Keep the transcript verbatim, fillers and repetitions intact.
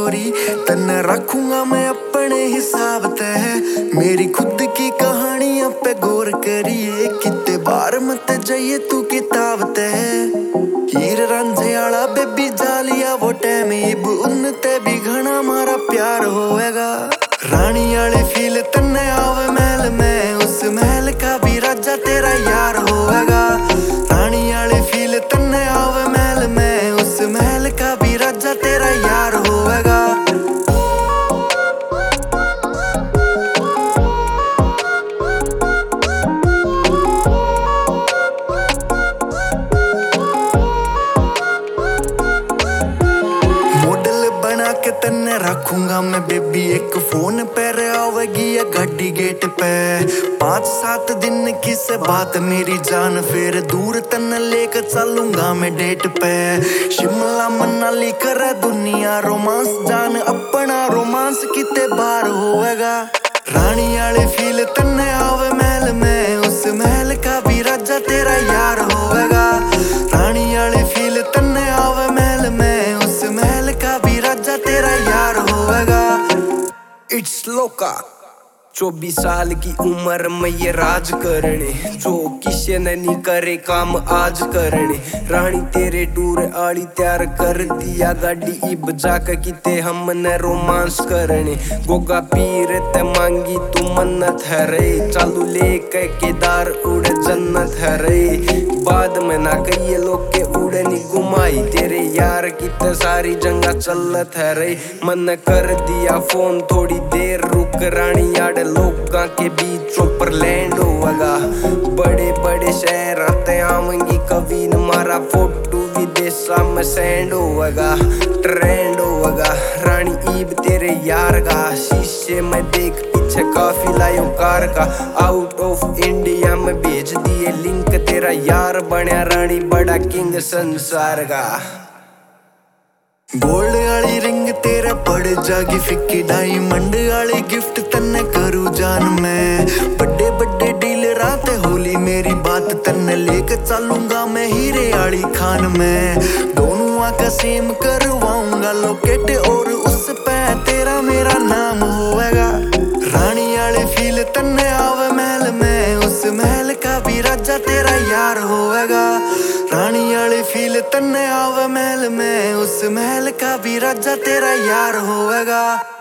गोरी, तन्ने रखूंगा मैं अपने हिसाब ते। मेरी खुद की कहानियां पे गौर करिए, कितने बार मत जाइए तू किताब ते। हीर रांझे आला बेबी जालिया वो टाइम इब उनते भी घना मारा प्यार होएगा। रानी आले फील तन्ने आवे महल में, उस महल का भी राजा तेरा यार होएगा। रानी आले फील तन्ने आवे महल में, उस महल का भी राजा तेरा यार होएगा। के तन्ने रखूंगा मैं बेबी, एक फोन पर आवेगी या गाड़ी गेट पे। पाँच सात दिन की से बात मेरी जान, फिर दूर तन्ने लेकर चलूंगा मैं डेट पे। शिमला मनाली करे दुनिया रोमांस, जान अपना रोमांस कितने बार होएगा। रानी आले फील तन्ने आवे महल में, उस महल का भी राजा तेरा यार होएगा। रानी आले फील तन्ने आवे महल में, उस महल का भी राजा तेरा यार होएगा। इट्स लोका चौबीस साल की उम्र में ये राज करने, जो किसी ने नहीं करे काम आज करने। रानी तेरे टूर आड़ी तैयार कर दिया गाड़ी, इब जाके किते हमने रोमांस करने। गोगा पीर ते मांगी तू मन्नत है रे, चालू लेके केदार उड़ जन्नत है रे। बाद में ना कई लोग के उड़े नी घुमाई, तेरे यार किते सारी जंगा चलत है रे। मन कर दिया फोन थोड़ी देर रुक, रानी यार लोगां के बीचों पर लैंड होगा। बड़े बड़े शहर आते आवेंगी कभी न, मारा फोटो विदेशा में सेंड होगा, ट्रेंड होगा। रानी ईब तेरे यार का, शीशे में देख पीछे काफी लायो कार का। आउट ऑफ इंडिया में भेज दिए लिंक, तेरा यार बना रानी बड़ा किंग संसार का। गोल्ड वाली रिंग तेरा पड़ जागी फिक्की, डायमंड वाली गिफ्ट तन्ने करूँ जान मैं। बड़े बड़े डीलर आते होली मेरी बात तन्ने लेके चलूंगा मैं हीरे वाली खान में। दोनों आका सेम करवाऊंगा लोकेट, और उस पे तेरा मेरा नाम होएगा। रानी वाले फील तन्ने आवे महल में, उस महल का भी राजा तेरा यार होएगा। रानी वाले फील तन्ने आवे महल में, उस महल का भी राजा तेरा यार होएगा।